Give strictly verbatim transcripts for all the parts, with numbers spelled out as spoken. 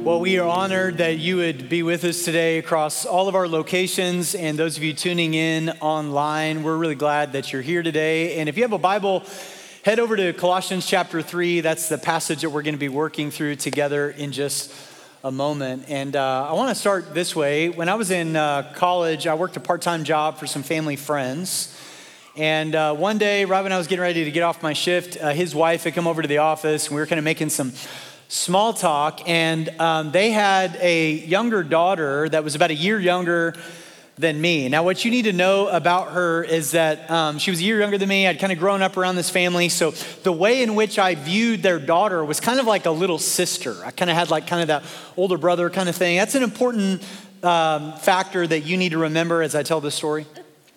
Well, we are honored that you would be with us today across all of our locations, and those of you tuning in online, we're really glad that you're here today. And if you have a Bible, head over to Colossians chapter three. That's the passage that we're going to be working through together in just a moment. And uh, I want to start this way. When I was in uh, college, I worked a part-time job for some family friends. And uh, one day, right when I was getting ready to get off my shift, uh, his wife had come over to the office, and we were kind of making some small talk, and um, they had a younger daughter that was about a year younger than me. Now, what you need to know about her is that um, she was a year younger than me. I'd kind of grown up around this family, so the way in which I viewed their daughter was kind of like a little sister. I kind of had like kind of that older brother kind of thing. That's an important um, factor that you need to remember as I tell this story.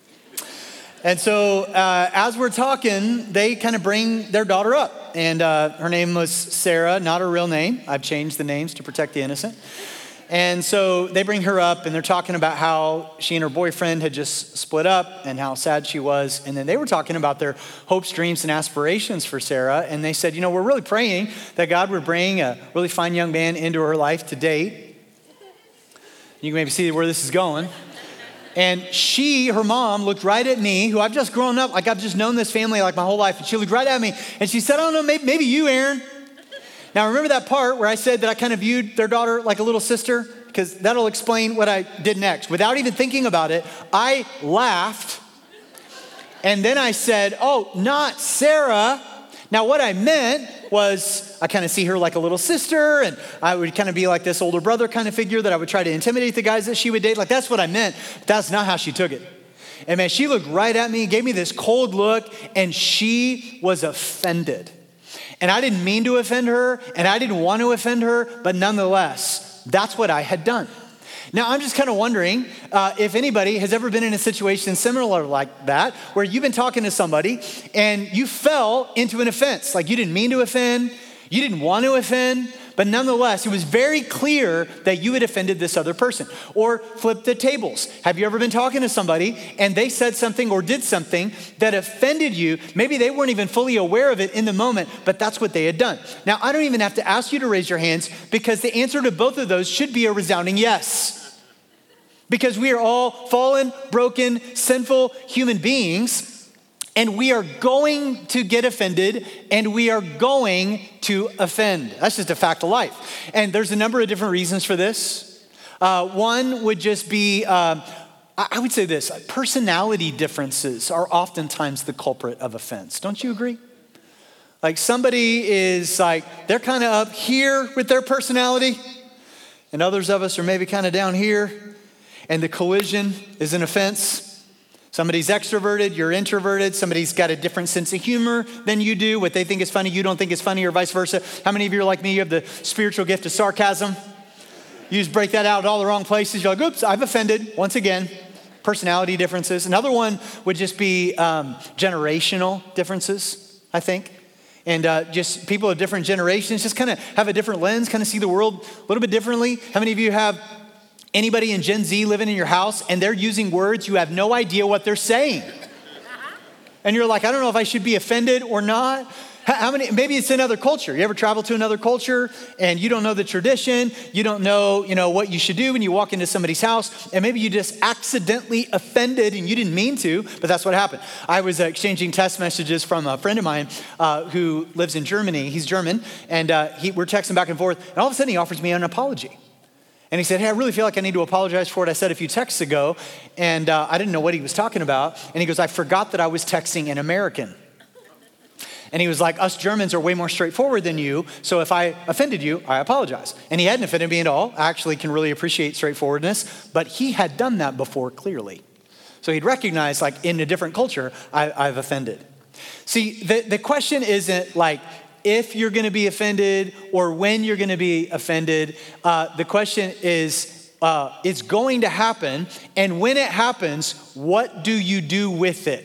And so uh, as we're talking, they kind of bring their daughter up. And uh, her name was Sarah, not her real name. I've changed the names to protect the innocent. And so they bring her up, and they're talking about how she and her boyfriend had just split up and how sad she was. And then they were talking about their hopes, dreams, and aspirations for Sarah. And they said, you know, we're really praying that God would bring a really fine young man into her life to date. You can maybe see where this is going. And she, her mom, looked right at me, who I've just grown up, like I've just known this family like my whole life. And she looked right at me and she said, I don't know, maybe, maybe you, Aaron. Now, remember that part where I said that I kind of viewed their daughter like a little sister? Because that'll explain what I did next. Without even thinking about it, I laughed. And then I said, oh, not Sarah. Now, what I meant was I kind of see her like a little sister, and I would kind of be like this older brother kind of figure that I would try to intimidate the guys that she would date. Like, that's what I meant. But that's not how she took it. And man, she looked right at me, gave me this cold look, and she was offended. And I didn't mean to offend her, and I didn't want to offend her, but nonetheless, that's what I had done. Now, I'm just kind of wondering uh, if anybody has ever been in a situation similar like that, where you've been talking to somebody and you fell into an offense. Like you didn't mean to offend, you didn't want to offend, but nonetheless, it was very clear that you had offended this other person. Or flip the tables. Have you ever been talking to somebody and they said something or did something that offended you? Maybe they weren't even fully aware of it in the moment, but that's what they had done. Now, I don't even have to ask you to raise your hands because the answer to both of those should be a resounding yes. Because we are all fallen, broken, sinful human beings, and we are going to get offended, and we are going to offend. That's just a fact of life. And there's a number of different reasons for this. Uh, one would just be, um, I would say this, personality differences are oftentimes the culprit of offense. Don't you agree? Like somebody is like, they're kind of up here with their personality, and others of us are maybe kind of down here. And the collision is an offense. Somebody's extroverted, you're introverted. Somebody's got a different sense of humor than you do. What they think is funny, you don't think is funny, or vice versa. How many of you are like me? You have the spiritual gift of sarcasm. You just break that out at all the wrong places. You're like, oops, I've offended. Once again, personality differences. Another one would just be um, generational differences, I think. And uh, just people of different generations just kind of have a different lens, kind of see the world a little bit differently. How many of you have anybody in Gen Z living in your house and they're using words you have no idea what they're saying? And you're like, I don't know if I should be offended or not. How many, maybe it's another culture. You ever travel to another culture and you don't know the tradition, you don't know, you know, what you should do when you walk into somebody's house, and maybe you just accidentally offended and you didn't mean to, but that's what happened. I was uh, exchanging text messages from a friend of mine uh, who lives in Germany. He's German, and uh, he, we're texting back and forth, and all of a sudden he offers me an apology. And he said, hey, I really feel like I need to apologize for what I said a few texts ago. And uh, I didn't know what he was talking about. And he goes, I forgot that I was texting an American. And he was like, us Germans are way more straightforward than you. So if I offended you, I apologize. And he hadn't offended me at all. I actually can really appreciate straightforwardness. But he had done that before, clearly. So he'd recognized, like, in a different culture, I, I've offended. See, the, the question isn't like, if you're going to be offended or when you're going to be offended. Uh, the question is, uh, it's going to happen. And when it happens, what do you do with it?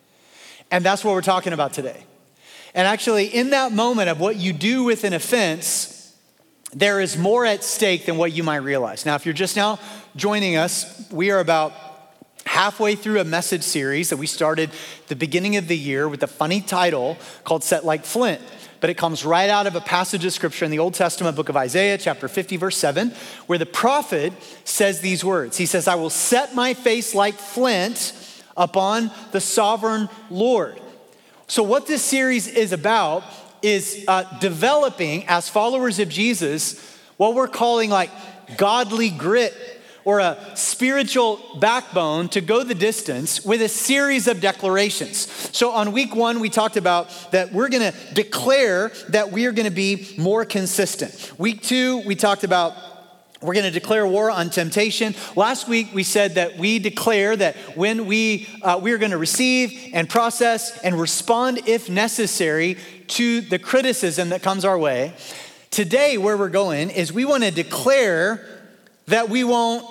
And that's what we're talking about today. And actually, in that moment of what you do with an offense, there is more at stake than what you might realize. Now, if you're just now joining us, we are about halfway through a message series that we started at the beginning of the year with a funny title called Set Like Flint. but it comes right out of a passage of scripture in the Old Testament book of Isaiah, chapter fifty, verse seven, where the prophet says these words. He says, I will set my face like flint upon the sovereign Lord. So what this series is about is uh, developing, as followers of Jesus, what we're calling like godly grit, or a spiritual backbone to go the distance with a series of declarations. So on week one, we talked about that we're gonna declare that we are gonna be more consistent. Week two, we talked about we're gonna declare war on temptation. Last week, we said that we declare that when we, uh, we are gonna receive and process and respond if necessary to the criticism that comes our way. Today, where we're going is we wanna declare that we won't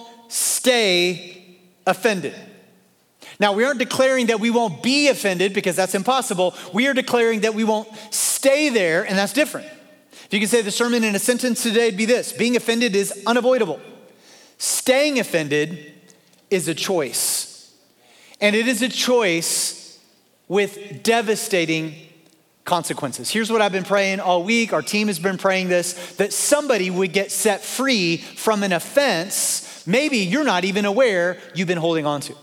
stay offended. Now, we aren't declaring that we won't be offended because that's impossible. We are declaring that we won't stay there, and that's different. If you could say the sermon in a sentence today, it'd be this: being offended is unavoidable. Staying offended is a choice. And it is a choice with devastating consequences. Here's what I've been praying all week. Our team has been praying this, that somebody would get set free from an offense maybe you're not even aware you've been holding on to.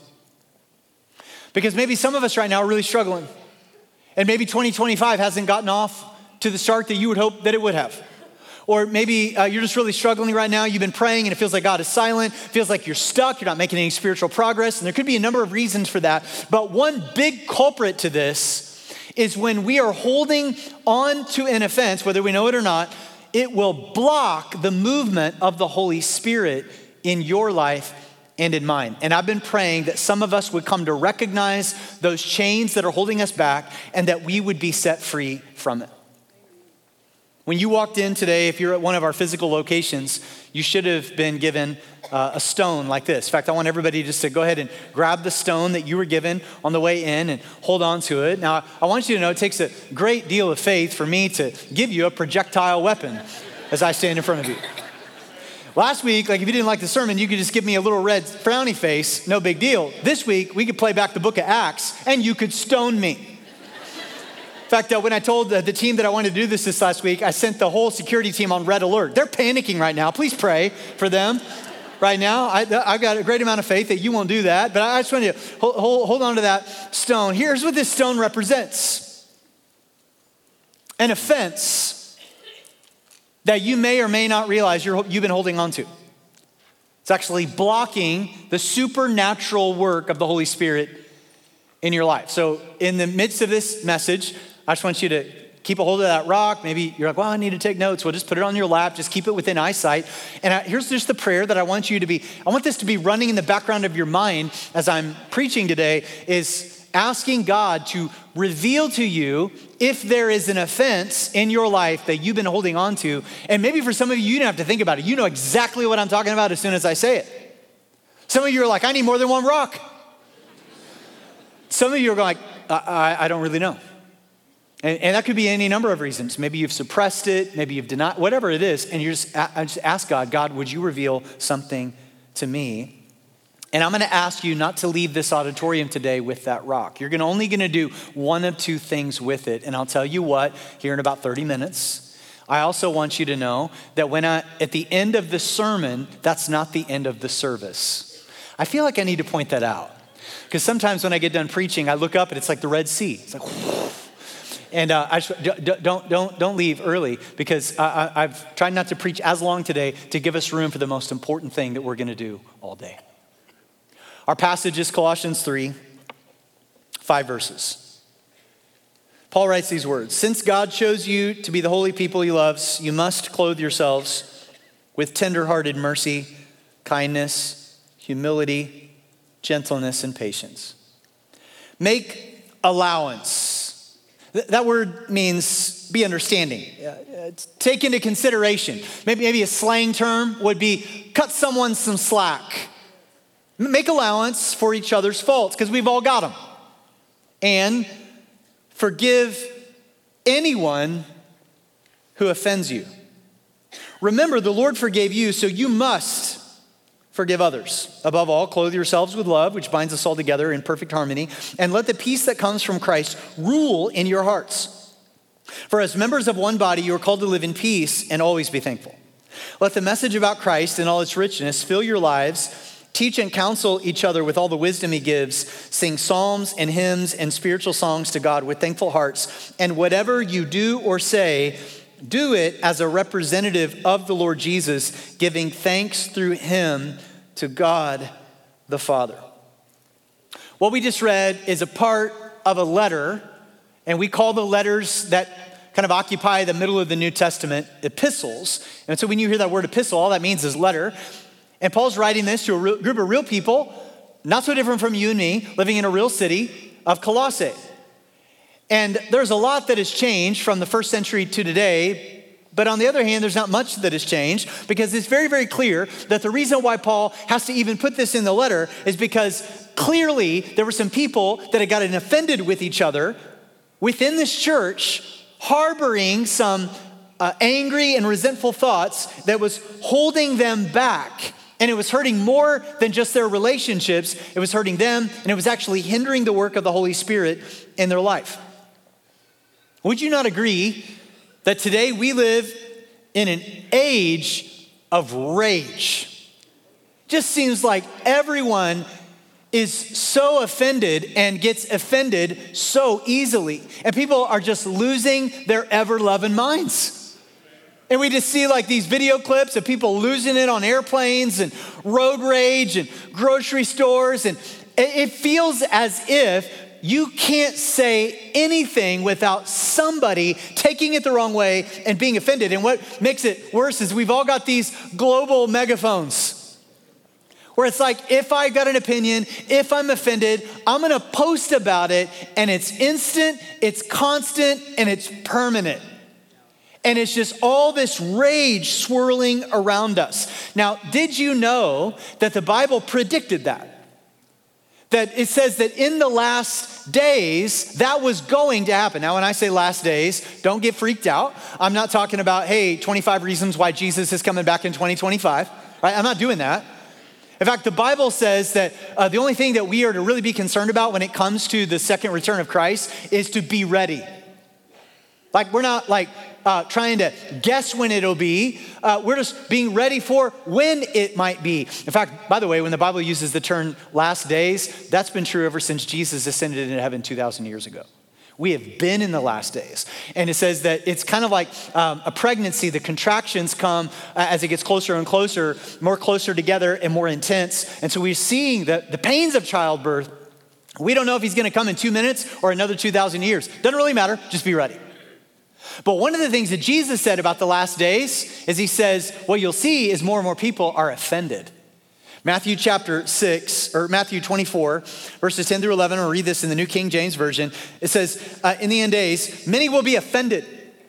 Because maybe some of us right now are really struggling. And maybe twenty twenty-five hasn't gotten off to the start that you would hope that it would have. Or maybe uh, you're just really struggling right now. You've been praying and it feels like God is silent. It feels like you're stuck. You're not making any spiritual progress. And there could be a number of reasons for that. But one big culprit to this is when we are holding on to an offense, whether we know it or not, it will block the movement of the Holy Spirit in your life and in mine. And I've been praying that some of us would come to recognize those chains that are holding us back and that we would be set free from it. When you walked in today, if you're at one of our physical locations, you should have been given uh, a stone like this. In fact, I want everybody just to go ahead and grab the stone that you were given on the way in and hold on to it. Now, I want you to know it takes a great deal of faith for me to give you a projectile weapon as I stand in front of you. Last week, like if you didn't like the sermon, you could just give me a little red frowny face, no big deal. This week, we could play back the book of Acts and you could stone me. In fact, uh, when I told uh, the team that I wanted to do this this last week, I sent the whole security team on red alert. They're panicking right now. Please pray for them right now. I, I've got a great amount of faith that you won't do that, but I just want you to hold, hold, hold on to that stone. Here's what this stone represents. An offense that you may or may not realize you're, you've been holding on to. It's actually blocking the supernatural work of the Holy Spirit in your life. So in the midst of this message, I just want you to keep a hold of that rock. Maybe you're like, well, I need to take notes. Well, just put it on your lap. Just keep it within eyesight. And I, here's just the prayer that I want you to be, I want this to be running in the background of your mind as I'm preaching today, is asking God to reveal to you if there is an offense in your life that you've been holding on to. And maybe for some of you, you don't have to think about it. You know exactly what I'm talking about as soon as I say it. Some of you are like, I need more than one rock. Some of you are going like, I, I, I don't really know. And, and that could be any number of reasons. Maybe you've suppressed it, maybe you've denied, whatever it is. And you just, I just ask God, God, would you reveal something to me? And I'm gonna ask you not to leave this auditorium today with that rock. You're gonna only gonna do one of two things with it. And I'll tell you what, here in about thirty minutes, I also want you to know that when I, at the end of the sermon, that's not the end of the service. I feel like I need to point that out. Because sometimes when I get done preaching, I look up and it's like the Red Sea. It's like, whoo. And uh, I just, don't, don't, don't leave early, because I, I, I've tried not to preach as long today to give us room for the most important thing that we're gonna do all day. Our passage is Colossians three, five verses. Paul writes these words: since God chose you to be the holy people he loves, you must clothe yourselves with tender-hearted mercy, kindness, humility, gentleness, and patience. Make allowance. Th- that word means be understanding. Uh, take into consideration. Maybe, maybe a slang term would be cut someone some slack. Make allowance for each other's faults, because we've all got them. And forgive anyone who offends you. Remember, the Lord forgave you, so you must forgive others. Above all, clothe yourselves with love, which binds us all together in perfect harmony. And let the peace that comes from Christ rule in your hearts. For as members of one body, you are called to live in peace and always be thankful. Let the message about Christ and all its richness fill your lives. Teach and counsel each other with all the wisdom he gives. Sing psalms and hymns and spiritual songs to God with thankful hearts. And whatever you do or say, do it as a representative of the Lord Jesus, giving thanks through him to God the Father. What we just read is a part of a letter, and we call the letters that kind of occupy the middle of the New Testament epistles. And so when you hear that word epistle, all that means is letter. And Paul's writing this to a real, group of real people, not so different from you and me, living in a real city of Colossae. And there's a lot that has changed from the first century to today, but on the other hand, there's not much that has changed, because it's very, very clear that the reason why Paul has to even put this in the letter is because clearly there were some people that had gotten offended with each other within this church, harboring some uh, angry and resentful thoughts that was holding them back. And it was hurting more than just their relationships. It was hurting them, and it was actually hindering the work of the Holy Spirit in their life. Would you not agree that today we live in an age of rage? Just seems like everyone is so offended and gets offended so easily. And people are just losing their ever-loving minds. And we just see like these video clips of people losing it on airplanes and road rage and grocery stores. And it feels as if you can't say anything without somebody taking it the wrong way and being offended. And what makes it worse is we've all got these global megaphones where it's like, if I got an opinion, if I'm offended, I'm gonna post about it, and it's instant, it's constant, and it's permanent. And it's just all this rage swirling around us. Now, did you know that the Bible predicted that? That it says that in the last days, that was going to happen. Now, when I say last days, don't get freaked out. I'm not talking about, hey, twenty-five reasons why Jesus is coming back in twenty twenty-five. Right? I'm not doing that. In fact, the Bible says that uh, the only thing that we are to really be concerned about when it comes to the second return of Christ is to be ready. Like, we're not like uh, trying to guess when it'll be. Uh, we're just being ready for when it might be. In fact, by the way, when the Bible uses the term last days, that's been true ever since Jesus ascended into heaven two thousand years ago. We have been in the last days. And it says that it's kind of like um, a pregnancy. The contractions come uh, as it gets closer and closer, more closer together and more intense. And so we're seeing the, the pains of childbirth. We don't know if he's gonna come in two minutes or another two thousand years. Doesn't really matter, just be ready. But one of the things that Jesus said about the last days is he says, what you'll see is more and more people are offended. Matthew chapter six, or Matthew twenty-four, verses ten through eleven, I'll read this in the New King James Version. It says, uh, in the end days, many will be offended,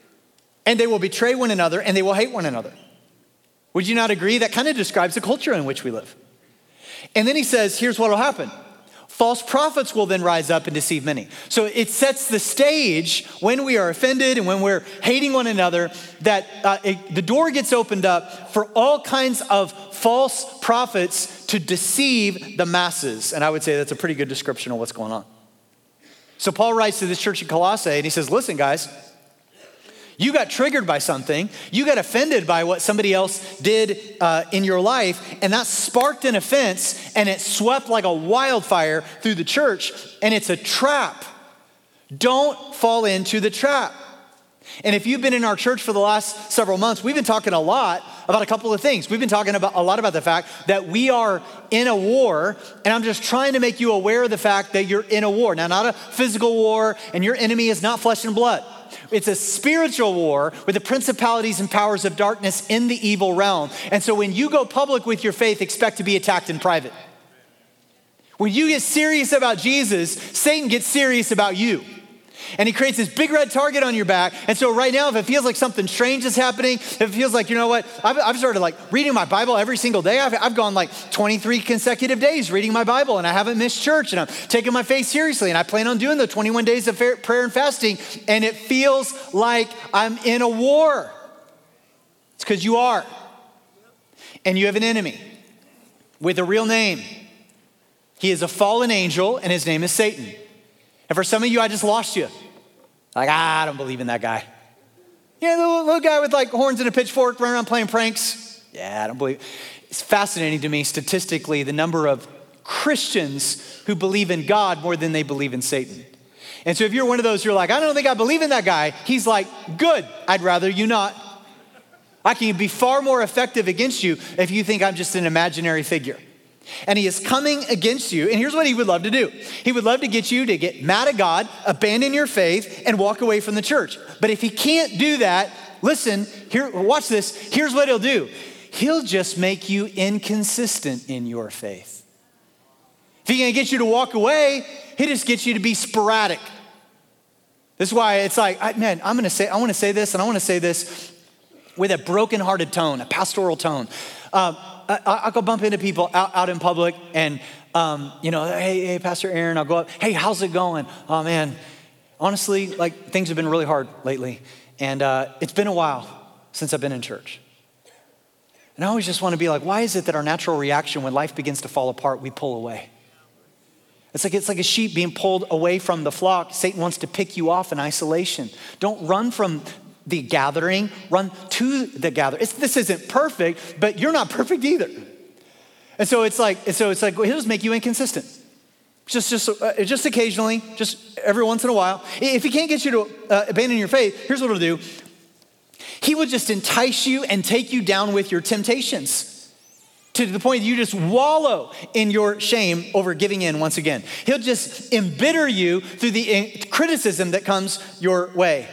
and they will betray one another, and they will hate one another. Would you not agree? That kind of describes the culture in which we live. And then he says, here's what will happen. False prophets will then rise up and deceive many. So it sets the stage when we are offended and when we're hating one another, that uh, it, the door gets opened up for all kinds of false prophets to deceive the masses. And I would say that's a pretty good description of what's going on. So Paul writes to this church in Colossae and he says, listen guys, you got triggered by something. You got offended by what somebody else did uh, in your life, and that sparked an offense, and it swept like a wildfire through the church, and it's a trap. Don't fall into the trap. And if you've been in our church for the last several months, we've been talking a lot about a couple of things. We've been talking about a lot about the fact that we are in a war, and I'm just trying to make you aware of the fact that you're in a war. Now, not a physical war, and your enemy is not flesh and blood. It's a spiritual war with the principalities and powers of darkness in the evil realm. And so when you go public with your faith, expect to be attacked in private. When you get serious about Jesus, Satan gets serious about you. And he creates this big red target on your back. And so right now, if it feels like something strange is happening, if it feels like, you know what, I've, I've started like reading my Bible every single day. I've, I've gone like twenty-three consecutive days reading my Bible, and I haven't missed church, and I'm taking my faith seriously, and I plan on doing the twenty-one days of prayer and fasting, and it feels like I'm in a war. It's because you are. And you have an enemy with a real name. He is a fallen angel, and his name is Satan. And for some of you, I just lost you. Like, ah, I don't believe in that guy. Yeah, the little, little guy with like horns and a pitchfork running around playing pranks. Yeah, I don't believe. It's fascinating to me statistically the number of Christians who believe in God more than they believe in Satan. And so if you're one of those who are like, I don't think I believe in that guy, he's like, good, I'd rather you not. I can be far more effective against you if you think I'm just an imaginary figure. And he is coming against you. And here's what he would love to do. He would love to get you to get mad at God, abandon your faith, and walk away from the church. But if he can't do that, listen, here, watch this. Here's what he'll do. He'll just make you inconsistent in your faith. If he can get you to walk away, he just gets you to be sporadic. This is why it's like, I, man, I'm gonna say, I wanna say this, and I wanna say this with a brokenhearted tone, a pastoral tone. Um, I, I'll go bump into people out, out in public and, um, you know, hey, hey, Pastor Aaron, I'll go up, hey, how's it going? Oh man, honestly, like things have been really hard lately. And uh, it's been a while since I've been in church. And I always just wanna be like, why is it that our natural reaction when life begins to fall apart, we pull away? It's like, it's like a sheep being pulled away from the flock. Satan wants to pick you off in isolation. Don't run from the gathering, run to the gathering. It's, this isn't perfect, but you're not perfect either. And so it's like, so it's like, well, he'll just make you inconsistent. Just, just, uh, just occasionally, just every once in a while. If he can't get you to uh, abandon your faith, here's what he'll do. He will just entice you and take you down with your temptations to the point that you just wallow in your shame over giving in once again. He'll just embitter you through the criticism that comes your way.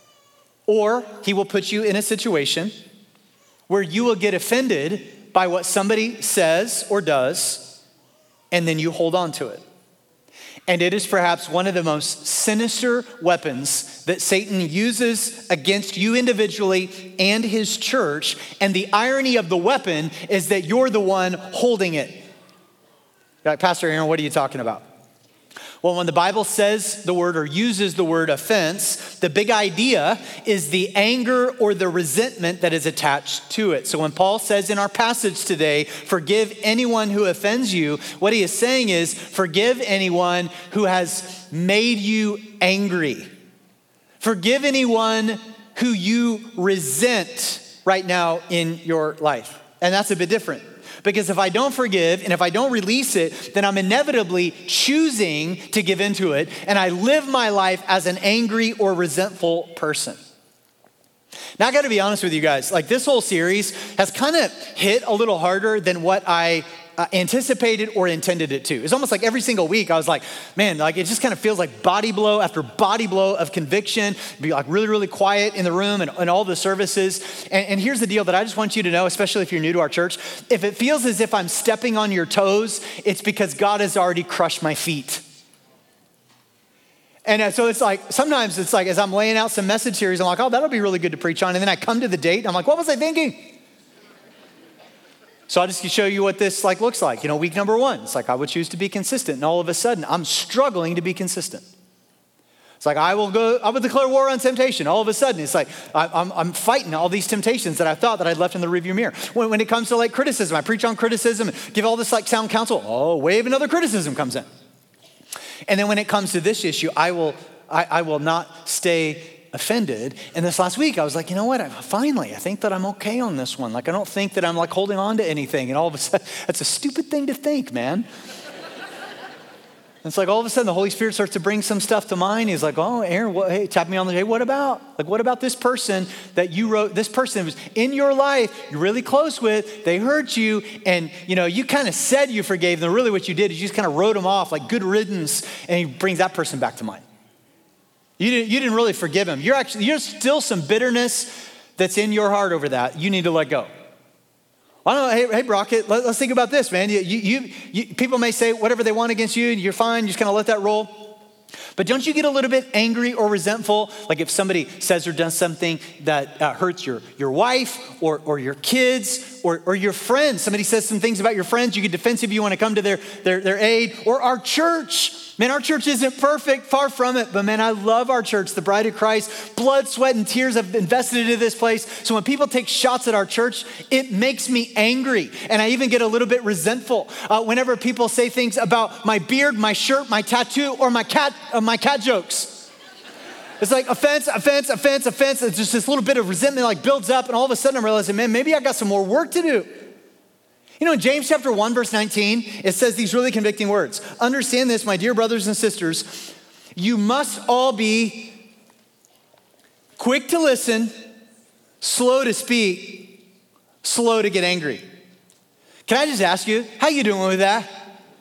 Or he will put you in a situation where you will get offended by what somebody says or does, and then you hold on to it. And it is perhaps one of the most sinister weapons that Satan uses against you individually and his church. And the irony of the weapon is that you're the one holding it. You're like, Pastor Aaron, what are you talking about? Well, when the Bible says the word or uses the word offense, the big idea is the anger or the resentment that is attached to it. So when Paul says in our passage today, forgive anyone who offends you, what he is saying is forgive anyone who has made you angry. Forgive anyone who you resent right now in your life. And that's a bit different. Because if I don't forgive and if I don't release it, then I'm inevitably choosing to give into it. And I live my life as an angry or resentful person. Now I gotta be honest with you guys, like this whole series has kind of hit a little harder than what I uh, anticipated or intended it to. It's almost like every single week I was like, man, like it just kind of feels like body blow after body blow of conviction, be like really, really quiet in the room and, and all the services. And, and here's the deal that I just want you to know, especially if you're new to our church, if it feels as if I'm stepping on your toes, it's because God has already crushed my feet. And so it's like, sometimes it's like, as I'm laying out some message series, I'm like, oh, that'll be really good to preach on. And then I come to the date, and I'm like, what was I thinking? So I'll just show you what this like looks like. You know, week number one, it's like I would choose to be consistent. And all of a sudden, I'm struggling to be consistent. It's like I will go, I will declare war on temptation. All of a sudden, it's like I, I'm, I'm fighting all these temptations that I thought that I'd left in the rearview mirror. When, when it comes to like criticism, I preach on criticism, give all this like sound counsel. Oh, wave another criticism comes in. And then when it comes to this issue, I will, I, I will not stay offended. And this last week, I was like, you know what? I, finally, I think that I'm okay on this one. Like, I don't think that I'm like holding on to anything. And all of a sudden, that's a stupid thing to think, man. It's like all of a sudden the Holy Spirit starts to bring some stuff to mind. He's like, oh, Aaron, what, hey, tap me on the hey, what about? Like, what about this person that you wrote, this person was in your life, you're really close with, they hurt you, and you know, you kind of said you forgave them. Really what you did is you just kind of wrote them off like good riddance, and he brings that person back to mind. You didn't, you didn't really forgive him. You're actually, there's still some bitterness that's in your heart over that. You need to let go. I don't know, hey, hey Brockett, let, let's think about this, man. You, you, you, people may say whatever they want against you, and you're fine, you just kind of let that roll. But don't you get a little bit angry or resentful? Like if somebody says or does something that uh, hurts your, your wife or, or your kids or, or your friends. Somebody says some things about your friends, you get defensive, you want to come to their, their, their aid. Or our church. Man, our church isn't perfect, far from it. But man, I love our church, the bride of Christ. Blood, sweat, and tears have invested into this place. So when people take shots at our church, it makes me angry. And I even get a little bit resentful. Uh, whenever people say things about my beard, my shirt, my tattoo, or my cat, uh, my cat jokes. It's like offense, offense, offense, offense. It's just this little bit of resentment like builds up, and all of a sudden I'm realizing, man, maybe I got some more work to do. You know, in James chapter one, verse nineteen, it says these really convicting words. Understand this, my dear brothers and sisters, you must all be quick to listen, slow to speak, slow to get angry. Can I just ask you, how you doing with that?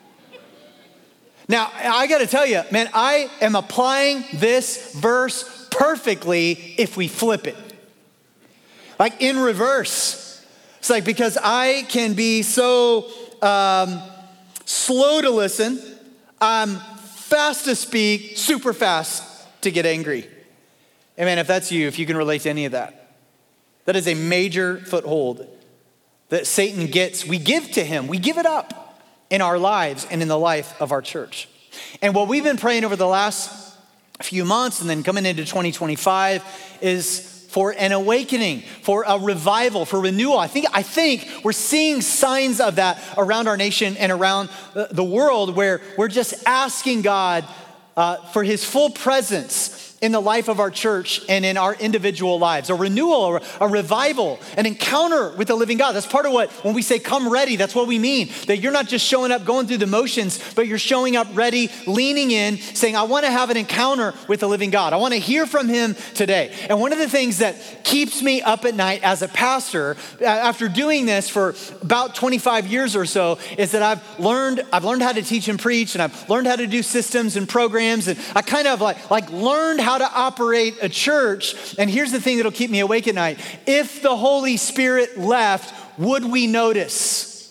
Now, I got to tell you, man, I am applying this verse perfectly if we flip it. Like in reverse. It's like because I can be so um, slow to listen, I'm fast to speak, super fast to get angry. And man, if that's you, if you can relate to any of that, that is a major foothold that Satan gets. We give to him, we give it up in our lives and in the life of our church. And what we've been praying over the last few months and then coming into twenty twenty-five is for an awakening, for a revival, for renewal. I think, I think we're seeing signs of that around our nation and around the world where we're just asking God uh, for his full presence in the life of our church and in our individual lives. A renewal, a revival, an encounter with the living God. That's part of what, when we say come ready, that's what we mean. That you're not just showing up, going through the motions, but you're showing up ready, leaning in, saying, I want to have an encounter with the living God. I want to hear from him today. And one of the things that keeps me up at night as a pastor, after doing this for about twenty-five years or so, is that I've learned, I've learned how to teach and preach, and I've learned how to do systems and programs, and I kind of like, like learned how to operate a church. And here's the thing that'll keep me awake at night. If the Holy Spirit left, would we notice?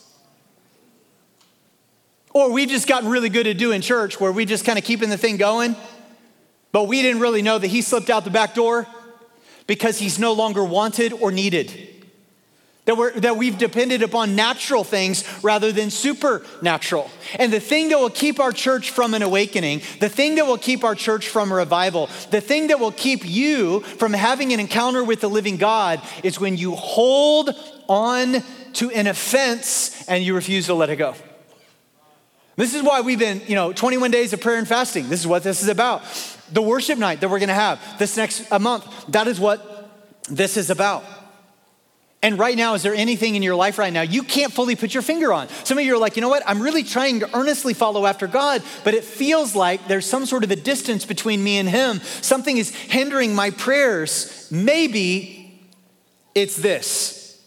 Or we've just gotten really good at doing church where we just kind of keeping the thing going, but we didn't really know that he slipped out the back door because he's no longer wanted or needed. That, we're, that we've depended upon natural things rather than supernatural. And the thing that will keep our church from an awakening, the thing that will keep our church from a revival, the thing that will keep you from having an encounter with the living God is when you hold on to an offense and you refuse to let it go. This is why we've been, you know, twenty-one days of prayer and fasting. This is what this is about. The worship night that we're going to have this next month, that is what this is about. And right now, is there anything in your life right now you can't fully put your finger on? Some of you are like, you know what? I'm really trying to earnestly follow after God, but it feels like there's some sort of a distance between me and him. Something is hindering my prayers. Maybe it's this.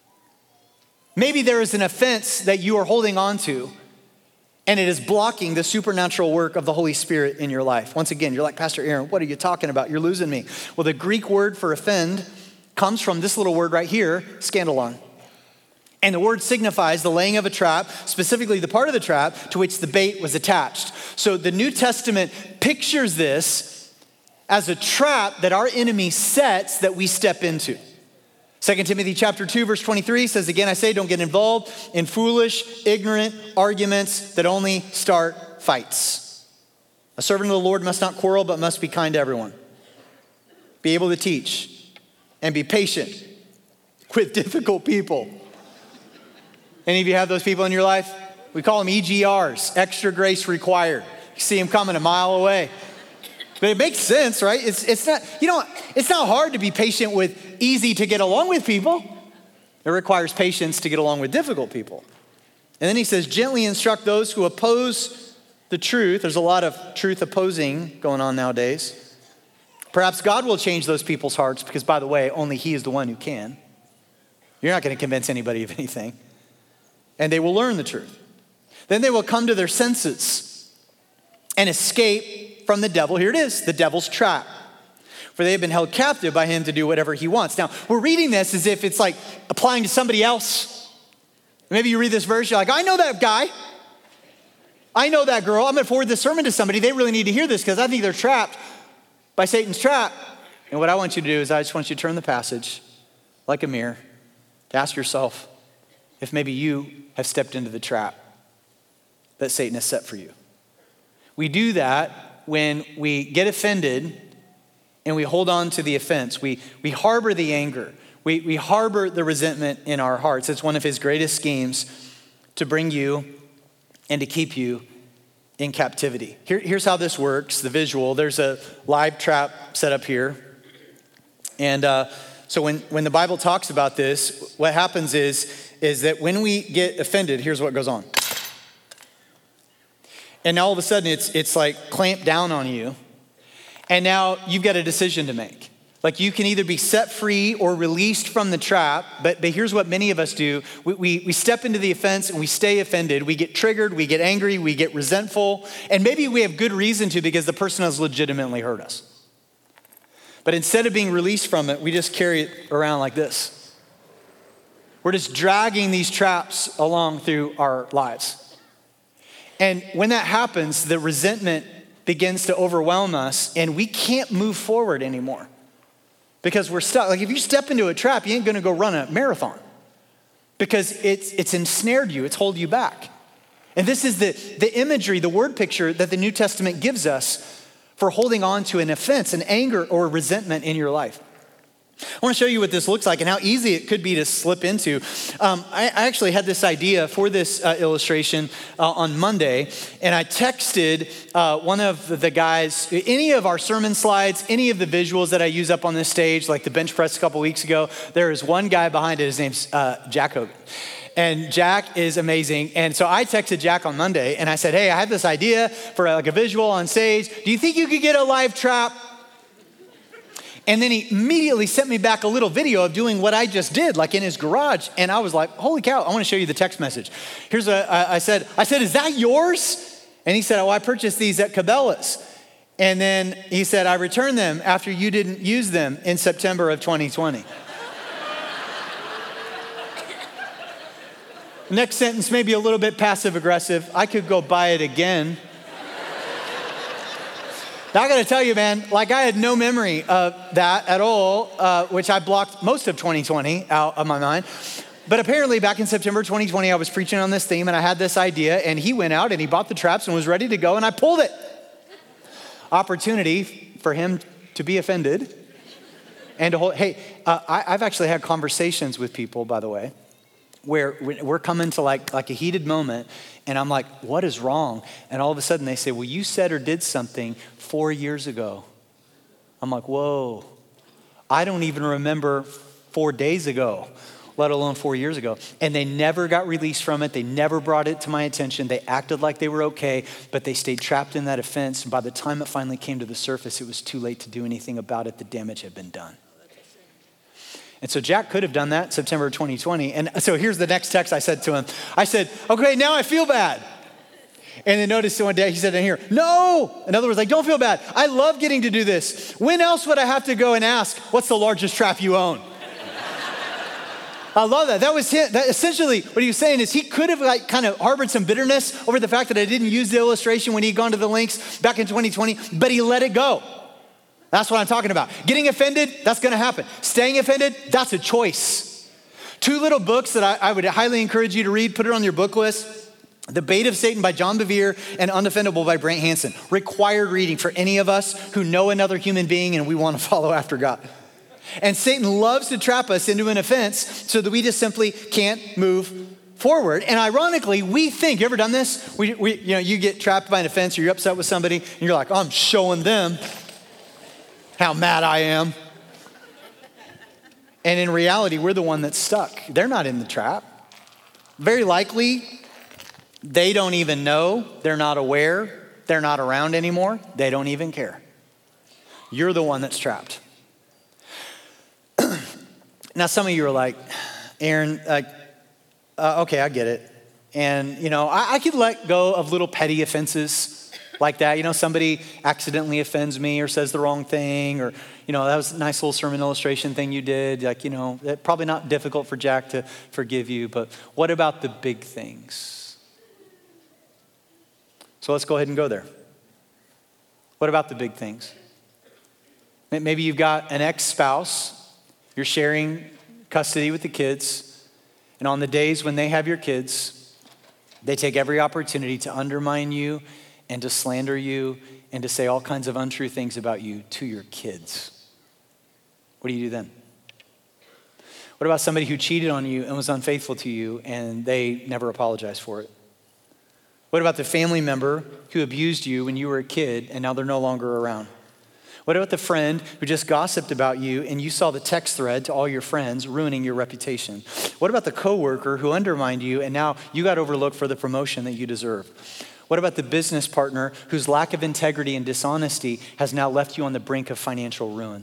Maybe there is an offense that you are holding on to, and it is blocking the supernatural work of the Holy Spirit in your life. Once again, you're like, Pastor Aaron, what are you talking about? You're losing me. Well, the Greek word for offend comes from this little word right here, scandalon. And the word signifies the laying of a trap, specifically the part of the trap to which the bait was attached. So the New Testament pictures this as a trap that our enemy sets that we step into. Second Timothy chapter two, verse twenty-three says, again, I say, don't get involved in foolish, ignorant arguments that only start fights. A servant of the Lord must not quarrel, but must be kind to everyone. Be able to teach and be patient with difficult people. Any of you have those people in your life? We call them E G Rs, extra grace required. You see them coming a mile away. But it makes sense, right? It's, it's not, you know, it's not hard to be patient with easy to get along with people. It requires patience to get along with difficult people. And then he says, gently instruct those who oppose the truth. There's a lot of truth opposing going on nowadays. Perhaps God will change those people's hearts because, by the way, only he is the one who can. You're not going to convince anybody of anything. And they will learn the truth. Then they will come to their senses and escape from the devil. Here it is, the devil's trap. For they have been held captive by him to do whatever he wants. Now, we're reading this as if it's like applying to somebody else. Maybe you read this verse, you're like, I know that guy. I know that girl. I'm going to forward this sermon to somebody. They really need to hear this because I think they're trapped by Satan's trap. And what I want you to do is I just want you to turn the passage like a mirror to ask yourself if maybe you have stepped into the trap that Satan has set for you. We do that when we get offended and we hold on to the offense. We, we harbor the anger. We, we harbor the resentment in our hearts. It's one of his greatest schemes to bring you and to keep you in captivity. Here, here's how this works, the visual. There's a live trap set up here. And uh, so when, when the Bible talks about this, what happens is, is that when we get offended, here's what goes on. And now all of a sudden it's, it's like clamped down on you. And now you've got a decision to make. Like you can either be set free or released from the trap, but, but here's what many of us do. We, we, we step into the offense and we stay offended. We get triggered, we get angry, we get resentful, and maybe we have good reason to because the person has legitimately hurt us. But instead of being released from it, we just carry it around like this. We're just dragging these traps along through our lives. And when that happens, the resentment begins to overwhelm us and we can't move forward anymore. Because we're stuck. Like if you step into a trap, you ain't gonna go run a marathon. Because it's it's ensnared you, it's holding you back. And this is the, the imagery, the word picture that the New Testament gives us for holding on to an offense, an anger or resentment in your life. I wanna show you what this looks like and how easy it could be to slip into. Um, I, I actually had this idea for this uh, illustration uh, on Monday, and I texted uh, one of the guys, any of our sermon slides, any of the visuals that I use up on this stage, like the bench press a couple weeks ago, there is one guy behind it, his name's uh, Jack Hogan. And Jack is amazing. And so I texted Jack on Monday and I said, hey, I have this idea for like a visual on stage. Do you think you could get a live trap? And then he immediately sent me back a little video of doing what I just did, like in his garage. And I was like, holy cow, I want to show you the text message. Here's what I, I said. I said, is that yours? And he said, oh, I purchased these at Cabela's. And then he said, I returned them after you didn't use them in September of twenty twenty. Next sentence, maybe a little bit passive aggressive. I could go buy it again. Now I gotta tell you, man, like I had no memory of that at all, uh, which I blocked most of twenty twenty out of my mind. But apparently back in September twenty twenty, I was preaching on this theme and I had this idea and he went out and he bought the traps and was ready to go and I pulled it. Opportunity for him to be offended and to hold, hey, uh, I, I've actually had conversations with people, by the way, where we're coming to like, like a heated moment and I'm like, what is wrong? And all of a sudden they say, well, you said or did something four years ago. I'm like, whoa, I don't even remember four days ago, let alone four years ago. And they never got released from it. They never brought it to my attention. They acted like they were okay, but they stayed trapped in that offense. And by the time it finally came to the surface, it was too late to do anything about it. The damage had been done. And so Jack could have done that September twenty twenty. And so here's the next text I said to him. I said, okay, now I feel bad. And then notice one day he said in here, no. In other words, like, don't feel bad. I love getting to do this. When else would I have to go and ask, what's the largest trap you own? I love that. That was him. That essentially what he was saying is he could have like kind of harbored some bitterness over the fact that I didn't use the illustration when he'd gone to the links back in twenty twenty, but he let it go. That's what I'm talking about. Getting offended, that's gonna happen. Staying offended, that's a choice. Two little books that I, I would highly encourage you to read, put it on your book list. The Bait of Satan by John Bevere and Undefendable by Brant Hansen. Required reading for any of us who know another human being and we wanna follow after God. And Satan loves to trap us into an offense so that we just simply can't move forward. And ironically, we think, you ever done this? We, we, you know, you get trapped by an offense or you're upset with somebody and you're like, oh, I'm showing them how mad I am. And in reality, we're the one that's stuck. They're not in the trap. Very likely, they don't even know. They're not aware. They're not around anymore. They don't even care. You're the one that's trapped. Now, some of you are like, Aaron, uh, uh, okay, I get it. And, you know, I, I could let go of little petty offenses like that. You know, somebody accidentally offends me or says the wrong thing, or, you know, that was a nice little sermon illustration thing you did. Like, you know, it, probably not difficult for Jack to forgive you, but what about the big things? So let's go ahead and go there. What about the big things? Maybe you've got an ex-spouse, you're sharing custody with the kids, and on the days when they have your kids, they take every opportunity to undermine you and to slander you and to say all kinds of untrue things about you to your kids. What do you do then? What about somebody who cheated on you and was unfaithful to you and they never apologized for it? What about the family member who abused you when you were a kid and now they're no longer around? What about the friend who just gossiped about you and you saw the text thread to all your friends ruining your reputation? What about the coworker who undermined you and now you got overlooked for the promotion that you deserve? What about the business partner whose lack of integrity and dishonesty has now left you on the brink of financial ruin?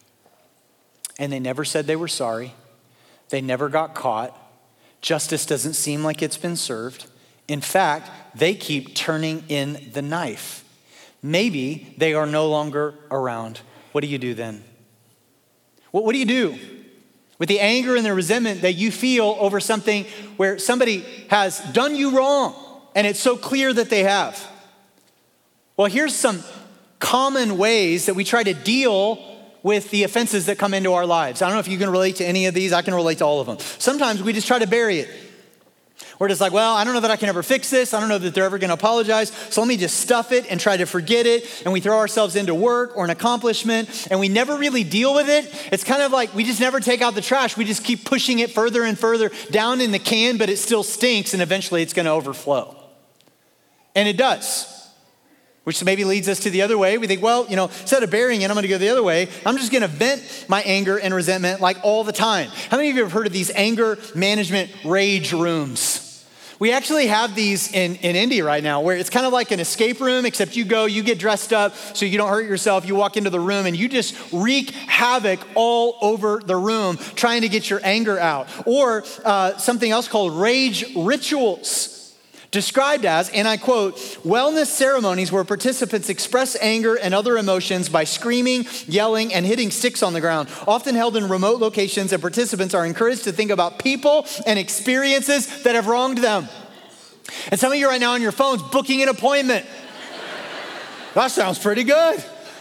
And they never said they were sorry. They never got caught. Justice doesn't seem like it's been served. In fact, they keep turning in the knife. Maybe they are no longer around. What do you do then? What, what do you do with the anger and the resentment that you feel over something where somebody has done you wrong and it's so clear that they have? Well, here's some common ways that we try to deal with the offenses that come into our lives. I don't know if you can relate to any of these. I can relate to all of them. Sometimes we just try to bury it. We're just like, well, I don't know that I can ever fix this. I don't know that they're ever going to apologize. So let me just stuff it and try to forget it. And we throw ourselves into work or an accomplishment and we never really deal with it. It's kind of like we just never take out the trash. We just keep pushing it further and further down in the can, but it still stinks and eventually it's going to overflow. And it does. Which maybe leads us to the other way. We think, well, you know, instead of burying it, I'm going to go the other way. I'm just going to vent my anger and resentment like all the time. How many of you have heard of these anger management rage rooms? We actually have these in, in India right now where it's kind of like an escape room, except you go, you get dressed up so you don't hurt yourself. You walk into the room and you just wreak havoc all over the room trying to get your anger out. Or uh, something else called rage rituals. Described as, and I quote, wellness ceremonies where participants express anger and other emotions by screaming, yelling, and hitting sticks on the ground, often held in remote locations, and participants are encouraged to think about people and experiences that have wronged them. And some of you right now on your phones booking an appointment. That sounds pretty good.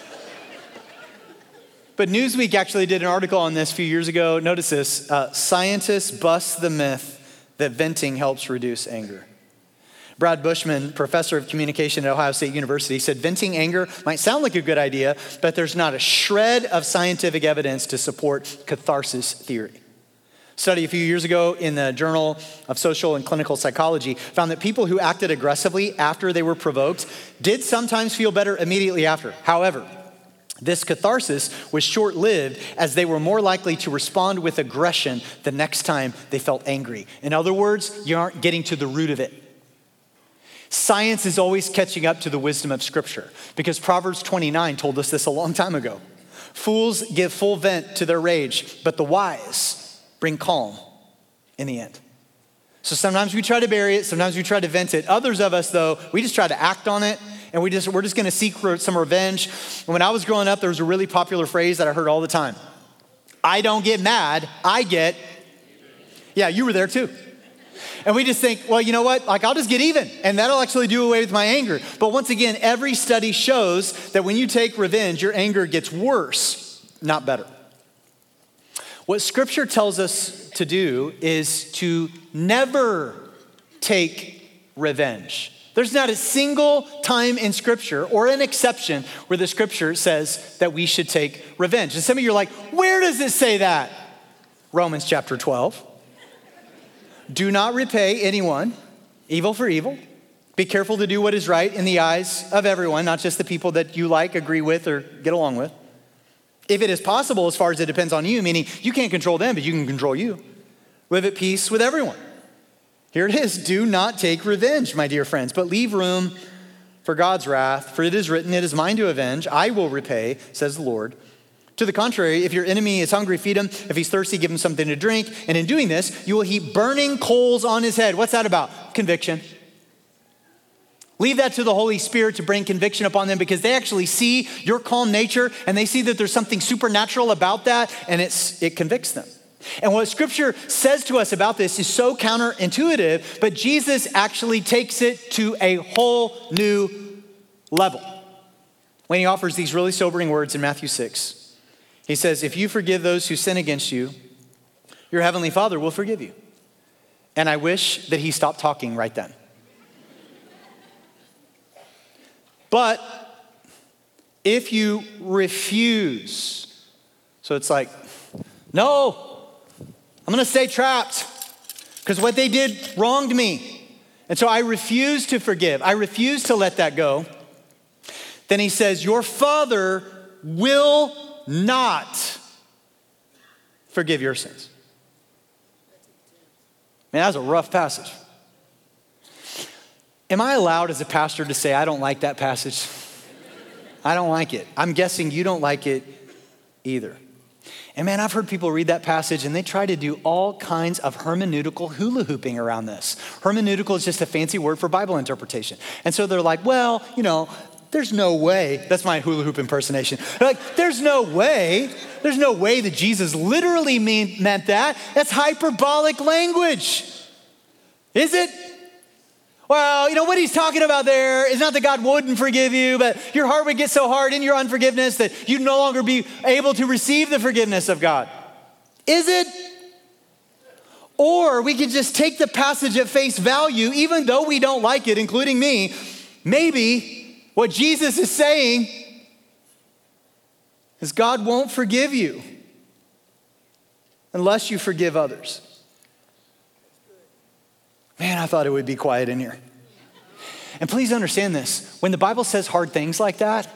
But Newsweek actually did an article on this a few years ago. Notice this, uh, scientists bust the myth that venting helps reduce anger. Brad Bushman, professor of communication at Ohio State University, said venting anger might sound like a good idea, but there's not a shred of scientific evidence to support catharsis theory. A study a few years ago in the Journal of Social and Clinical Psychology found that people who acted aggressively after they were provoked did sometimes feel better immediately after. However, this catharsis was short-lived as they were more likely to respond with aggression the next time they felt angry. In other words, you aren't getting to the root of it. Science is always catching up to the wisdom of Scripture because Proverbs twenty-nine told us this a long time ago. Fools give full vent to their rage, but the wise bring calm in the end. So sometimes we try to bury it, sometimes we try to vent it. Others of us, though, we just try to act on it, and we just, we're just gonna seek some revenge. When I was growing up, there was a really popular phrase that I heard all the time. I don't get mad, I get, yeah, you were there too. And we just think, well, you know what? Like, I'll just get even, and that'll actually do away with my anger. But once again, every study shows that when you take revenge, your anger gets worse, not better. What Scripture tells us to do is to never take revenge. There's not a single time in Scripture or an exception where the Scripture says that we should take revenge. And some of you are like, where does it say that? Romans chapter twelve. Do not repay anyone evil for evil. Be careful to do what is right in the eyes of everyone, not just the people that you like, agree with, or get along with. If it is possible, as far as it depends on you, meaning you can't control them, but you can control you. Live at peace with everyone. Here it is. Do not take revenge, my dear friends, but leave room for God's wrath. For it is written, it is mine to avenge. I will repay, says the Lord. To the contrary, if your enemy is hungry, feed him. If he's thirsty, give him something to drink. And in doing this, you will heap burning coals on his head. What's that about? Conviction. Leave that to the Holy Spirit to bring conviction upon them because they actually see your calm nature and they see that there's something supernatural about that and it's it convicts them. And what Scripture says to us about this is so counterintuitive, but Jesus actually takes it to a whole new level when he offers these really sobering words in Matthew six. He says, if you forgive those who sin against you, your heavenly Father will forgive you. And I wish that he stopped talking right then. But if you refuse, so it's like, no, I'm gonna stay trapped because what they did wronged me. And so I refuse to forgive. I refuse to let that go. Then he says, your Father will not forgive your sins. Man, that was a rough passage. Am I allowed as a pastor to say, I don't like that passage? I don't like it. I'm guessing you don't like it either. And man, I've heard people read that passage and they try to do all kinds of hermeneutical hula hooping around this. Hermeneutical is just a fancy word for Bible interpretation. And so they're like, well, you know, there's no way. That's my hula hoop impersonation. They're like, there's no way. There's no way that Jesus literally mean, meant that. That's hyperbolic language. Is it? Well, you know, what he's talking about there is not that God wouldn't forgive you, but your heart would get so hard in your unforgiveness that you'd no longer be able to receive the forgiveness of God. Is it? Or we could just take the passage at face value, even though we don't like it, including me. Maybe what Jesus is saying is God won't forgive you unless you forgive others. Man, I thought it would be quiet in here. And please understand this. When the Bible says hard things like that,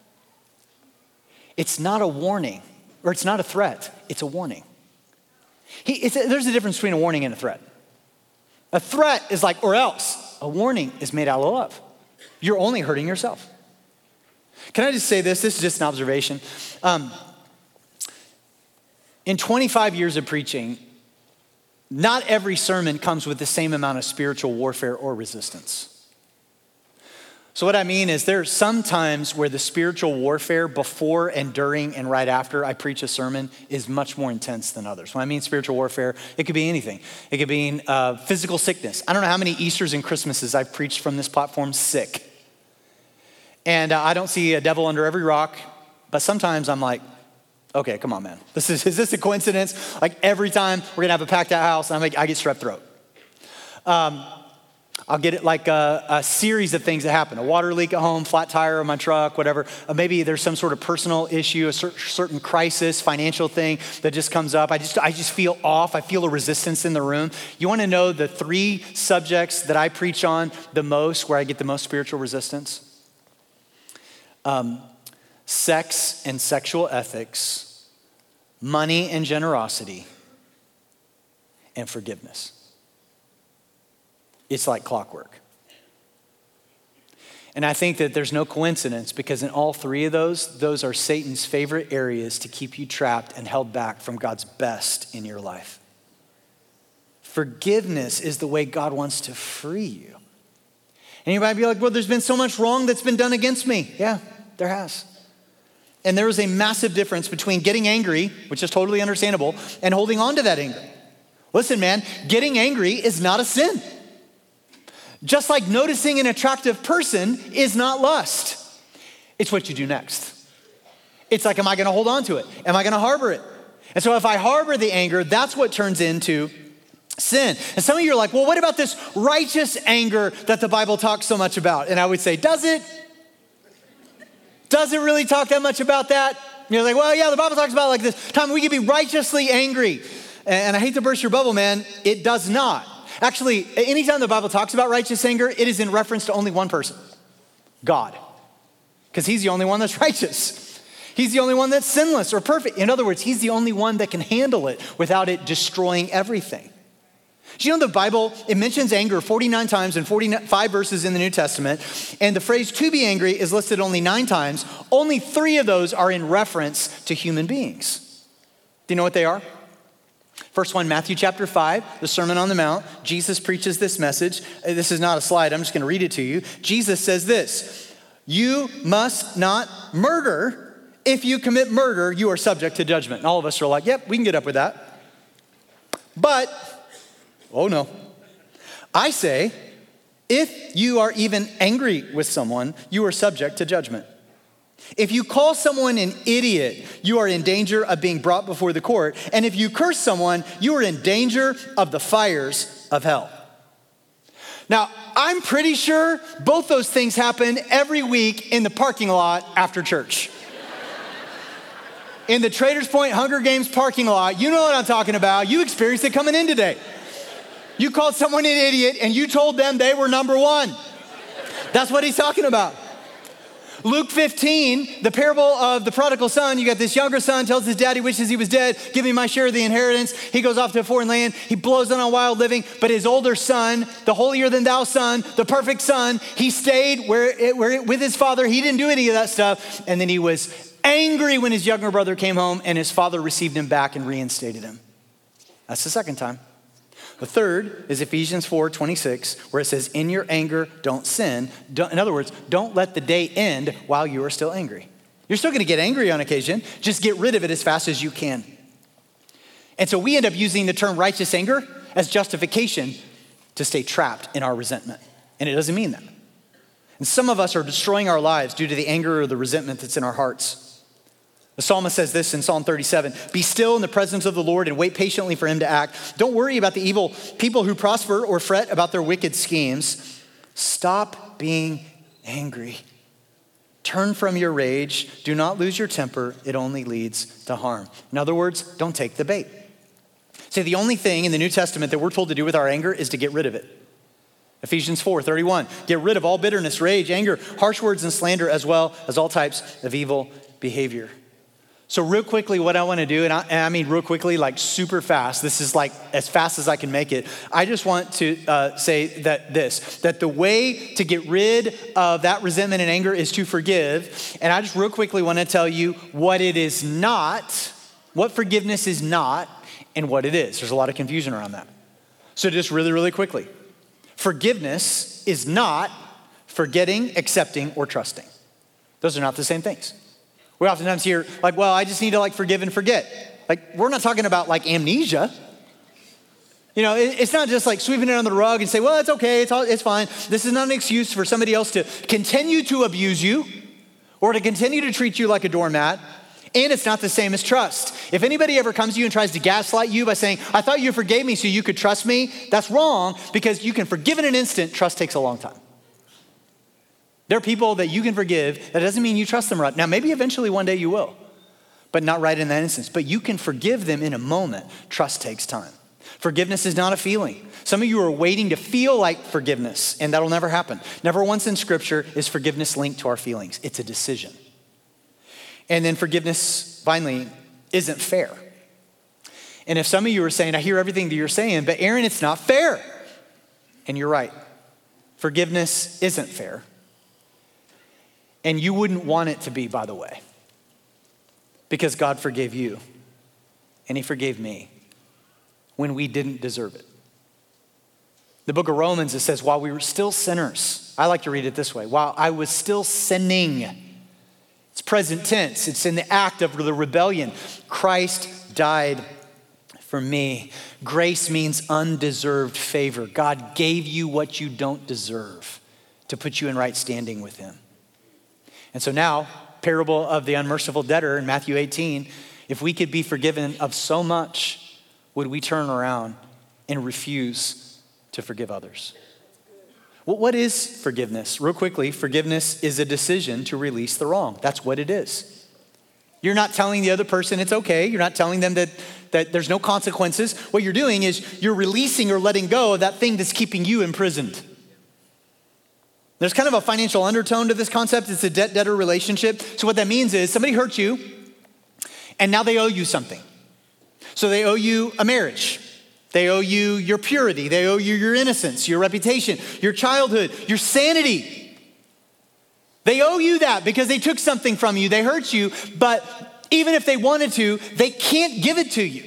it's not a warning, or it's not a threat. It's a warning. He, it's a, there's a difference between a warning and a threat. A threat is like, or else. A warning is made out of love. You're only hurting yourself. Can I just say this? This is just an observation. Um, in twenty-five years of preaching, not every sermon comes with the same amount of spiritual warfare or resistance. So what I mean is there are some times where the spiritual warfare before and during and right after I preach a sermon is much more intense than others. When I mean spiritual warfare, it could be anything. It could mean uh, physical sickness. I don't know how many Easters and Christmases I've preached from this platform sick. And uh, I don't see a devil under every rock, but sometimes I'm like, okay, come on, man. This is, is this a coincidence? Like every time we're gonna have a packed out house, and I'm like, I get strep throat. Um, I'll get it like a, a series of things that happen. A water leak at home, flat tire on my truck, whatever. Uh, maybe there's some sort of personal issue, a cer- certain crisis, financial thing that just comes up. I just, I just feel off. I feel a resistance in the room. You wanna know the three subjects that I preach on the most, where I get the most spiritual resistance? Um, sex and sexual ethics, money and generosity, and forgiveness. It's like clockwork. And I think that there's no coincidence, because in all three of those, those are Satan's favorite areas to keep you trapped and held back from God's best in your life. Forgiveness is the way God wants to free you. And you might be like, well, there's been so much wrong that's been done against me. Yeah, there has. And there is a massive difference between getting angry, which is totally understandable, and holding on to that anger. Listen, man, getting angry is not a sin. Just like noticing an attractive person is not lust. It's what you do next. It's like, am I gonna hold on to it? Am I gonna harbor it? And so if I harbor the anger, that's what turns into sin. And some of you are like, well, what about this righteous anger that the Bible talks so much about? And I would say, does it? Does it really talk that much about that? You're like, well, yeah, the Bible talks about like this time we can be righteously angry. And I hate to burst your bubble, man, it does not. Actually, anytime the Bible talks about righteous anger, it is in reference to only one person, God. Because he's the only one that's righteous. He's the only one that's sinless or perfect. In other words, he's the only one that can handle it without it destroying everything. Do you know the Bible, it mentions anger forty-nine times in forty-five verses in the New Testament, and the phrase to be angry is listed only nine times. Only three of those are in reference to human beings. Do you know what they are? First one, Matthew chapter five, the Sermon on the Mount. Jesus preaches this message. This is not a slide, I'm just gonna read it to you. Jesus says this, you must not murder. If you commit murder, you are subject to judgment. And all of us are like, yep, we can get up with that. But, oh no. I say, if you are even angry with someone, you are subject to judgment. If you call someone an idiot, you are in danger of being brought before the court. And if you curse someone, you are in danger of the fires of hell. Now, I'm pretty sure both those things happen every week in the parking lot after church. In the Traders Point Hunger Games parking lot, you know what I'm talking about. You experienced it coming in today. You called someone an idiot and you told them they were number one. That's what he's talking about. Luke fifteen, the parable of the prodigal son, you got this younger son, tells his dad he wishes he was dead, give me my share of the inheritance. He goes off to a foreign land, he blows it on wild living, but his older son, the holier than thou son, the perfect son, he stayed where, it, where it, with his father. He didn't do any of that stuff. And then he was angry when his younger brother came home and his father received him back and reinstated him. That's the second time. The third is Ephesians four twenty-six, where it says, in your anger, don't sin. Don't, in other words, don't let the day end while you are still angry. You're still gonna get angry on occasion, just get rid of it as fast as you can. And so we end up using the term righteous anger as justification to stay trapped in our resentment. And it doesn't mean that. And some of us are destroying our lives due to the anger or the resentment that's in our hearts. The psalmist says this in Psalm thirty-seven, be still in the presence of the Lord and wait patiently for him to act. Don't worry about the evil people who prosper or fret about their wicked schemes. Stop being angry. Turn from your rage. Do not lose your temper. It only leads to harm. In other words, don't take the bait. See, the only thing in the New Testament that we're told to do with our anger is to get rid of it. Ephesians four thirty-one, get rid of all bitterness, rage, anger, harsh words, and slander, as well as all types of evil behavior. So real quickly, what I want to do, and I, and I mean real quickly, like super fast, this is like as fast as I can make it. I just want to uh, say that this, that the way to get rid of that resentment and anger is to forgive. And I just real quickly want to tell you what it is not, what forgiveness is not, and what it is. There's a lot of confusion around that. So just really, really quickly. Forgiveness is not forgetting, accepting, or trusting. Those are not the same things. We oftentimes hear like, well, I just need to like forgive and forget. Like, we're not talking about like amnesia. You know, it, it's not just like sweeping it under the rug and say, well, it's okay, it's all, it's fine. This is not an excuse for somebody else to continue to abuse you or to continue to treat you like a doormat. And it's not the same as trust. If anybody ever comes to you and tries to gaslight you by saying, I thought you forgave me so you could trust me, that's wrong, because you can forgive in an instant, trust takes a long time. There are people that you can forgive. That doesn't mean you trust them right now. Maybe eventually one day you will, but not right in that instance. But you can forgive them in a moment. Trust takes time. Forgiveness is not a feeling. Some of you are waiting to feel like forgiveness, and that'll never happen. Never once in Scripture is forgiveness linked to our feelings. It's a decision. And then forgiveness, finally, isn't fair. And if some of you are saying, I hear everything that you're saying, but Aaron, it's not fair. And you're right. Forgiveness isn't fair. And you wouldn't want it to be, by the way, because God forgave you and he forgave me when we didn't deserve it. The book of Romans, it says, while we were still sinners, I like to read it this way, while I was still sinning, it's present tense, it's in the act of the rebellion, Christ died for me. Grace means undeserved favor. God gave you what you don't deserve to put you in right standing with him. And so now, parable of the unmerciful debtor in Matthew eighteen, if we could be forgiven of so much, would we turn around and refuse to forgive others? Well, what is forgiveness? Real quickly, forgiveness is a decision to release the wrong. That's what it is. You're not telling the other person it's okay. You're not telling them that, that there's no consequences. What you're doing is you're releasing or letting go of that thing that's keeping you imprisoned. There's kind of a financial undertone to this concept. It's a debt-debtor relationship. So what that means is somebody hurt you, and now they owe you something. So they owe you a marriage. They owe you your purity. They owe you your innocence, your reputation, your childhood, your sanity. They owe you that because they took something from you. They hurt you, but even if they wanted to, they can't give it to you.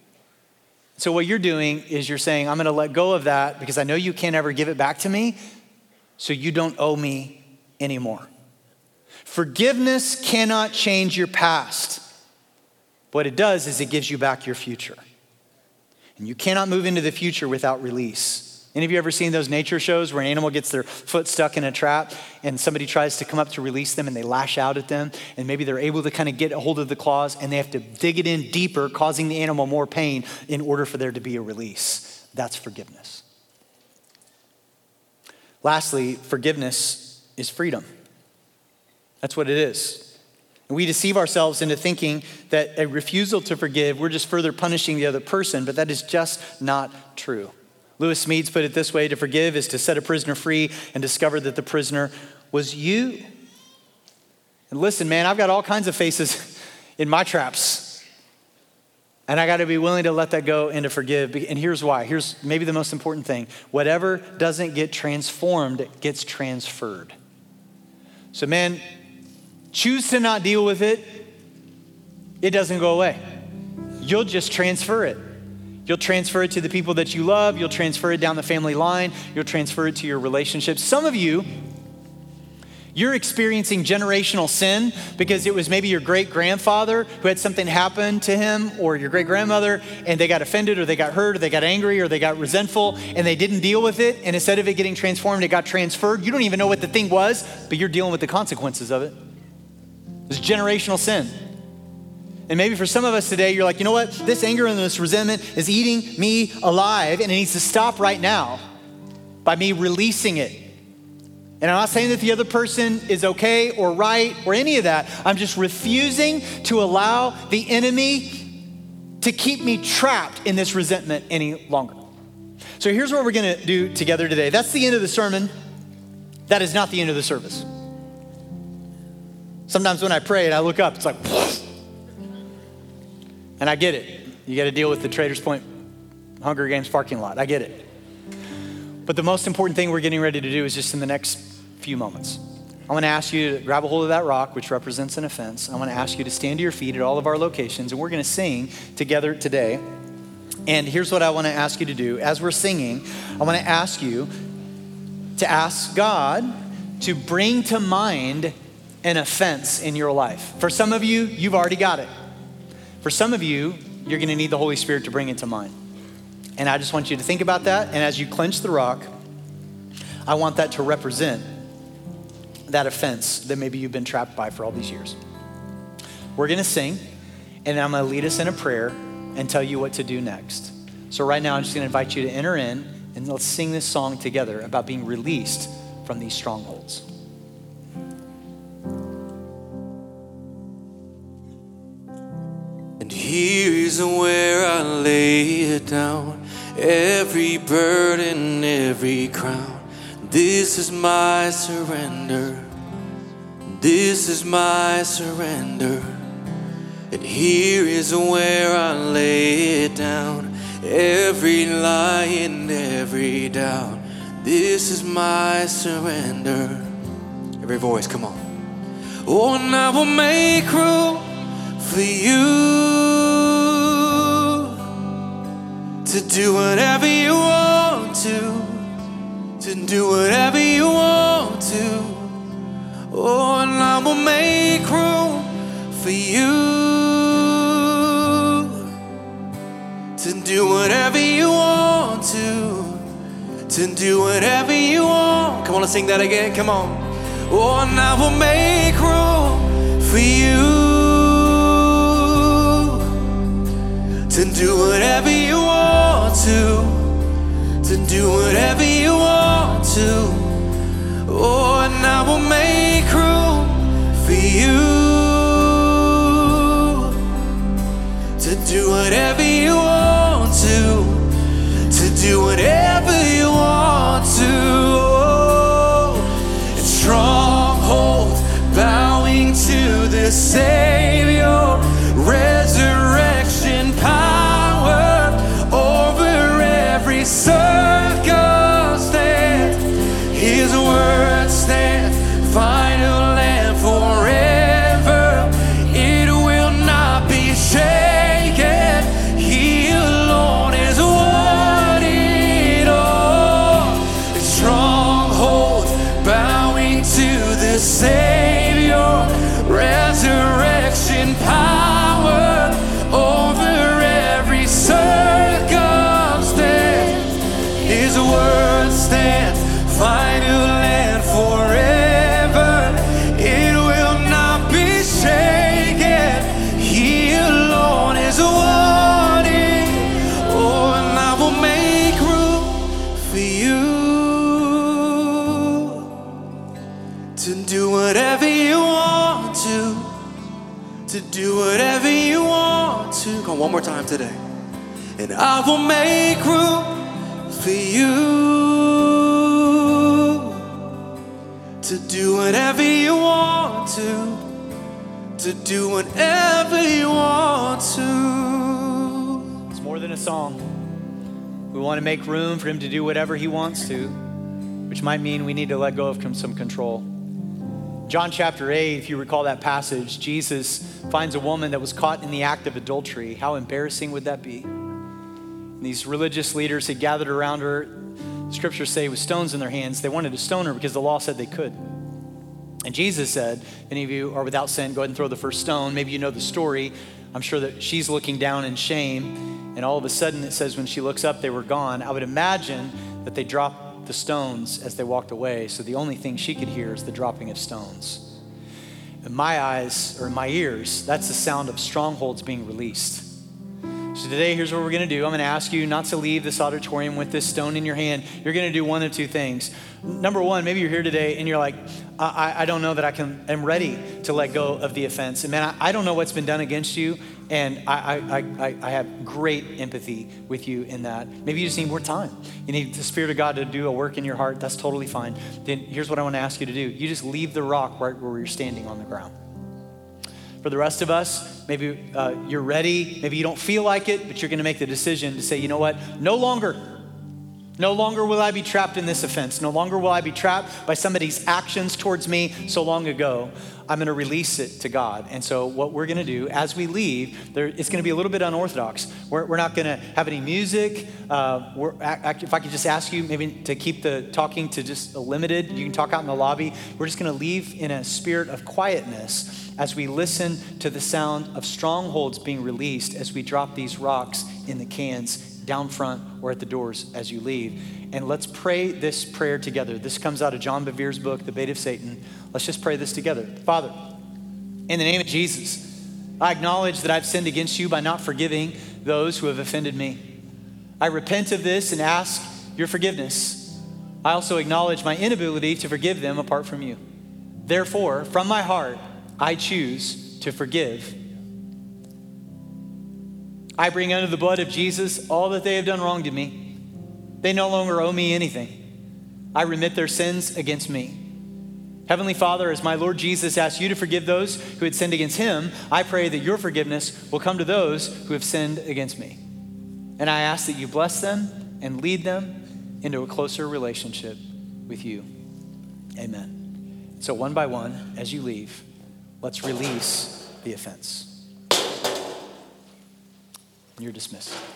So what you're doing is you're saying, I'm going to let go of that because I know you can't ever give it back to me. So you don't owe me anymore. Forgiveness cannot change your past. What it does is it gives you back your future. And you cannot move into the future without release. Any of you ever seen those nature shows where an animal gets their foot stuck in a trap and somebody tries to come up to release them and they lash out at them and maybe they're able to kind of get a hold of the claws and they have to dig it in deeper, causing the animal more pain in order for there to be a release? That's forgiveness. Lastly, forgiveness is freedom. That's what it is. And we deceive ourselves into thinking that a refusal to forgive, we're just further punishing the other person, but that is just not true. Lewis Smedes put it this way: to forgive is to set a prisoner free and discover that the prisoner was you. And listen, man, I've got all kinds of faces in my traps. And I got to be willing to let that go and to forgive. And here's why. Here's maybe the most important thing. Whatever doesn't get transformed gets transferred. So man, choose to not deal with it. It doesn't go away. You'll just transfer it. You'll transfer it to the people that you love. You'll transfer it down the family line. You'll transfer it to your relationships. Some of you, you're experiencing generational sin because it was maybe your great-grandfather who had something happen to him, or your great-grandmother, and they got offended or they got hurt or they got angry or they got resentful and they didn't deal with it. And instead of it getting transformed, it got transferred. You don't even know what the thing was, but you're dealing with the consequences of it. It's generational sin. And maybe for some of us today, you're like, you know what? This anger and this resentment is eating me alive, and it needs to stop right now by me releasing it. And I'm not saying that the other person is okay or right or any of that. I'm just refusing to allow the enemy to keep me trapped in this resentment any longer. So here's what we're gonna do together today. That's the end of the sermon. That is not the end of the service. Sometimes when I pray and I look up, it's like, and I get it. You got to deal with the Traders Point Hunger Games parking lot. I get it. But the most important thing we're getting ready to do is just in the next few moments. I want to ask you to grab a hold of that rock, which represents an offense. I want to ask you to stand to your feet at all of our locations, and we're going to sing together today. And here's what I want to ask you to do. As we're singing, I want to ask you to ask God to bring to mind an offense in your life. For some of you, you've already got it. For some of you, you're gonna need the Holy Spirit to bring it to mind. And I just want you to think about that. And as you clench the rock, I want that to represent that offense that maybe you've been trapped by for all these years. We're gonna sing, and I'm gonna lead us in a prayer and tell you what to do next. So right now, I'm just gonna invite you to enter in, and let's sing this song together about being released from these strongholds. And here's where I lay it down, every burden, every crown. This is my surrender. This is my surrender. And here is where I lay it down, every lie and every doubt. This is my surrender. Every voice, come on. Oh, and I will make room for you to do whatever you want to, to do whatever you want to. Oh, and I will make room for you to do whatever you want to, to do whatever you want. Come on, let's sing that again, come on. Oh, and I will make room for you to do whatever you want to, to do whatever you want to. Oh, and I will make room for you to do whatever you want to, to do whatever you want to. Oh, and strongholds bowing to the Savior, resurrection power over every circumstance. His word stands final and forever. It will not be shaken. He alone is worthy all. Strongholds bowing to the Savior, resurrection power over every circumstance. His word stands final and forever. It will not be shaken. He alone is worthy. Oh, and I will make room for you to do whatever you want to, to do whatever you want to. Come on, one more time today. And I will make room for you to do whatever you want to, to do whatever you want to. It's more than a song. We want to make room for him to do whatever he wants to, which might mean we need to let go of some control. John chapter eight, if you recall that passage, Jesus finds a woman that was caught in the act of adultery. How embarrassing would that be? And these religious leaders had gathered around her. Scriptures say with stones in their hands. They wanted to stone her because the law said they could. And Jesus said, if any of you are without sin, go ahead and throw the first stone. Maybe you know the story. I'm sure that she's looking down in shame. And all of a sudden it says when she looks up, they were gone. I would imagine that they dropped the stones as they walked away. So the only thing she could hear is the dropping of stones. In my eyes, or in my ears, that's the sound of strongholds being released. So today, here's what we're gonna do. I'm gonna ask you not to leave this auditorium with this stone in your hand. You're gonna do one of two things. Number one, maybe you're here today and you're like, I, I don't know that I can, am ready to let go of the offense. And man, I, I don't know what's been done against you. And I, I, I, I have great empathy with you in that. Maybe you just need more time. You need the Spirit of God to do a work in your heart. That's totally fine. Then here's what I wanna ask you to do. You just leave the rock right where you're standing on the ground. For the rest of us, maybe uh, you're ready, maybe you don't feel like it, but you're gonna make the decision to say, you know what, no longer, no longer will I be trapped in this offense. No longer will I be trapped by somebody's actions towards me so long ago. I'm gonna release it to God. And so what we're gonna do as we leave, there, it's gonna be a little bit unorthodox. We're, we're not gonna have any music. Uh, we're, if I could just ask you maybe to keep the talking to just a limited, you can talk out in the lobby. We're just gonna leave in a spirit of quietness as we listen to the sound of strongholds being released as we drop these rocks in the cans down front or at the doors as you leave. And let's pray this prayer together. This comes out of John Bevere's book, The Bait of Satan. Let's just pray this together. Father, in the name of Jesus, I acknowledge that I've sinned against you by not forgiving those who have offended me. I repent of this and ask your forgiveness. I also acknowledge my inability to forgive them apart from you. Therefore, from my heart, I choose to forgive. I bring under the blood of Jesus all that they have done wrong to me. They no longer owe me anything. I remit their sins against me. Heavenly Father, as my Lord Jesus asked you to forgive those who had sinned against him, I pray that your forgiveness will come to those who have sinned against me. And I ask that you bless them and lead them into a closer relationship with you. Amen. So one by one, as you leave, let's release the offense. You're dismissed.